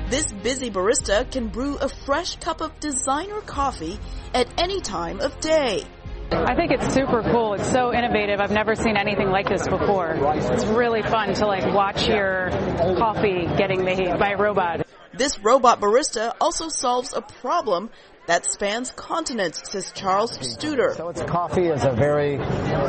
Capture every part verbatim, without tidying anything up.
This busy barista can brew a fresh cup of designer coffee at any time of day. I think it's super cool. It's so innovative. I've never seen anything like this before. It's really fun to like watch your coffee getting made by a robot. This robot barista also solves a problem that spans continents, says Charles Studer. So it's coffee is a very,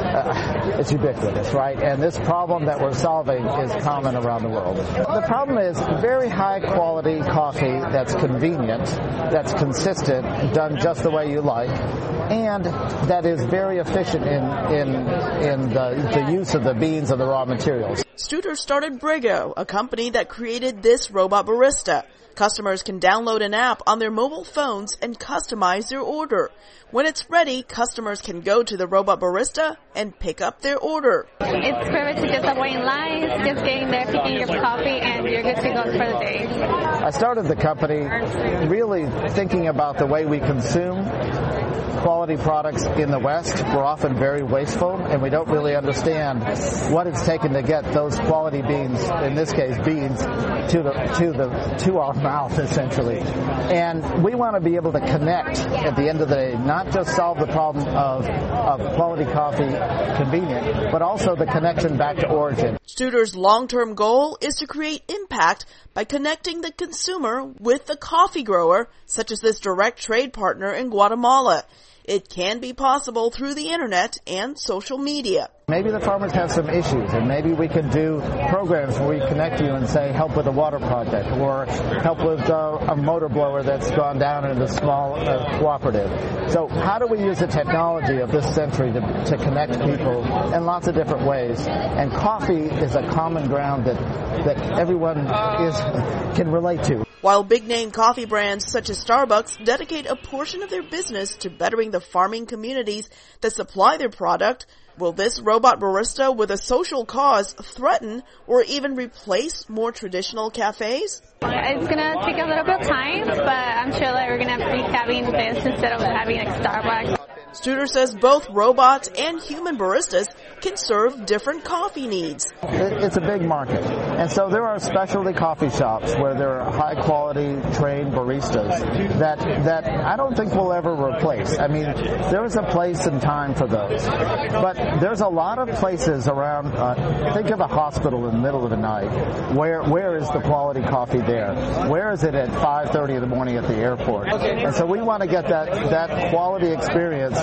uh, it's ubiquitous, right? And this problem that we're solving is common around the world. The problem is very high quality coffee that's convenient, that's consistent, done just the way you like, and that is very efficient in in in the, the use of the beans and the raw materials. Studer started Briggo, a company that created this robot barista. Customers can download an app on their mobile phones and customize their order. When it's ready, customers can go to the robot barista and pick up their order. It's perfect to just avoid lines, just getting there, picking your coffee, and you're good to go for the day. I started the company really thinking about the way we consume quality products in the West. We're often very wasteful, and we don't really understand what it's taken to get those quality beans, in this case beans, to the to the to our mouth essentially. And we want to be able to connect at the end of the day, not just solve the problem of of quality coffee convenient, but also the connection back to origin. Studer's long-term goal is to create impact by connecting the consumer with the coffee grower, such as this direct trade partner in Guatemala. It can be possible through the internet and social media. Maybe the farmers have some issues, and maybe we can do programs where we connect you and say help with a water project or help with uh, a motor blower that's gone down in a small uh, cooperative. So how do we use the technology of this century to, to connect people in lots of different ways? And coffee is a common ground that, that everyone is can relate to. While big-name coffee brands such as Starbucks dedicate a portion of their business to bettering the farming communities that supply their product, will this robot barista with a social cause threaten or even replace more traditional cafes? It's going to take a little bit of time, but I'm sure that we're going to be having this instead of having like Starbucks. Studer says both robots and human baristas can serve different coffee needs. It's a big market. And so there are specialty coffee shops where there are high-quality trained baristas that that I don't think we'll ever replace. I mean, there is a place and time for those. But there's a lot of places around, uh, think of a hospital in the middle of the night. Where Where is the quality coffee there? Where is it at five thirty in the morning at the airport? And so we want to get that, that quality experience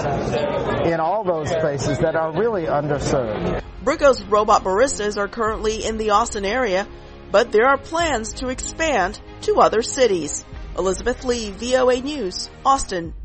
in all those places that are really underserved. Briggo's robot baristas are currently in the Austin area, but there are plans to expand to other cities. Elizabeth Lee, V O A News, Austin.